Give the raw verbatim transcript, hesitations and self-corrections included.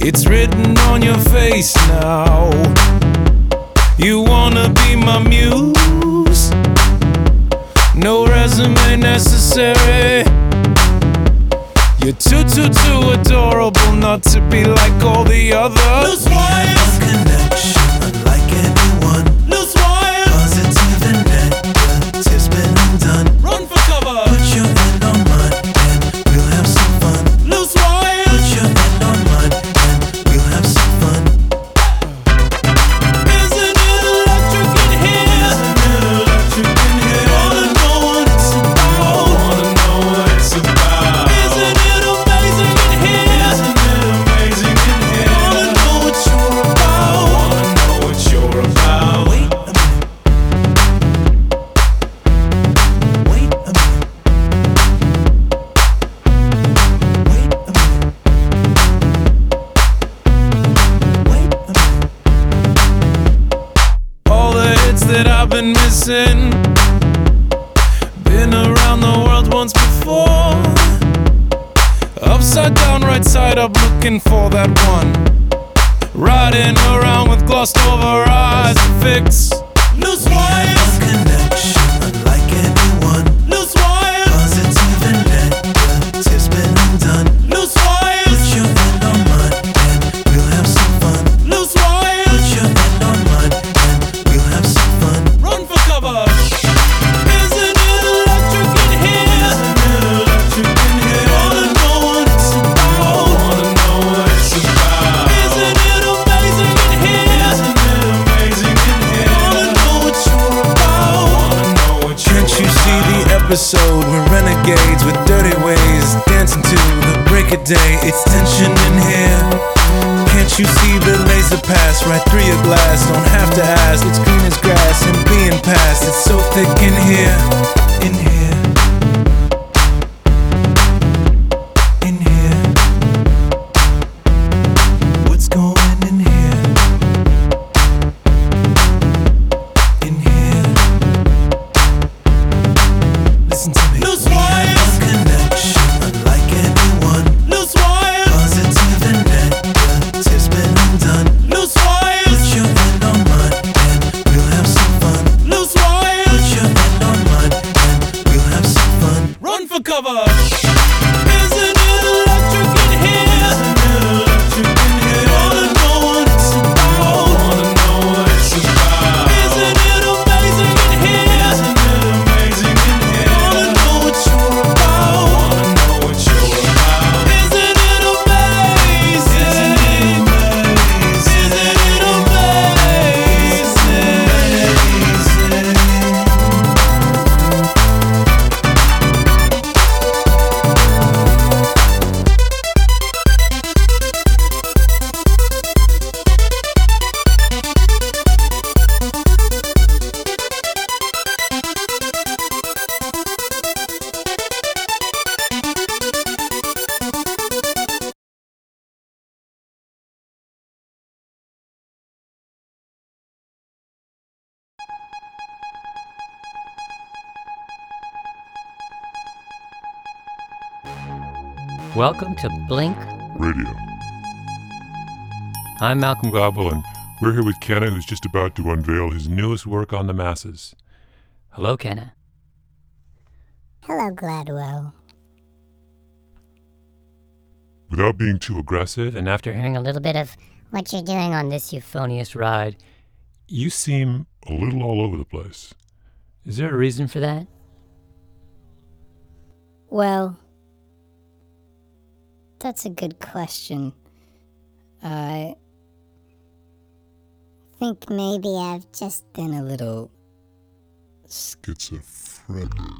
It's written on your face now. You wanna be my muse? No resume necessary. You're too, too, too adorable not to be like all the others. Loose wires, connection, unlike anyone. Loose wires, positive and negative's been undone. Run for cover. Put your hand on mine and we'll have some fun. Loose wires. Put your hand on mine and we'll have some fun. Isn't it electric in here? Isn't it electric in here? Wanna know what it's about? Wanna know what it's about? Isn't it amazing in here? Isn't it amazing in here? Wanna know what you're about? Wanna know what you're about? Wait a minute. Wait a minute. Wait a minute. Wait a minute. All the hits that I've been missing. Been around the world once before. Upside down, right side up, looking for that one. Riding around with glossed over eyes to fix. Loose wires. Connection, unlike anyone. Loose wires. Positive and negative's been undone. Loose Put wires. your hand on mine and we'll have some fun. Loose Put wires. your hand on mine and we'll have some fun. Run for cover. Isn't it electric in here? Isn't it electric in here? Wanna know what it's about? Wanna know what it's about? Isn't it amazing in here? Isn't it amazing in here? Wanna know what you're about? Wanna know what you're Can't you see the episode? We're renegades with dirty ways, dancing to the break of day. It's tension in here. Can't you see the laser pass right through your glass? Don't have to ask, it's green as grass and being passed. It's so thick in here, in here, in here. What's going in here? In here. Listen to me. Loose wires. connection, unlike anyone. Loose wires. Positive and negative's been undone. Loose Put wires. your hand on mine and we'll have some fun. Loose Put wires. your hand on mine and we'll have some fun. Run for cover. Isn't it electric in here? Isn't it electric in here? Wanna know what it's about? Wanna know what it's about? Isn't it amazing in here? Isn't it amazing in here? Wanna know what you're about? Wanna know what you're about? Isn't it amazing? Isn't it Welcome to Blink. Radio. I'm Malcolm Gobble, and We're here with Kenna, who's just about to unveil his newest work on the masses. hello, Kenna. Hello, Gladwell. Without being too aggressive, And after hearing a little bit of What you're doing on this euphonious ride, you seem a little all over the place. is there a reason for that? Well, that's a good question. I think maybe I've just been a little Schizophrenic.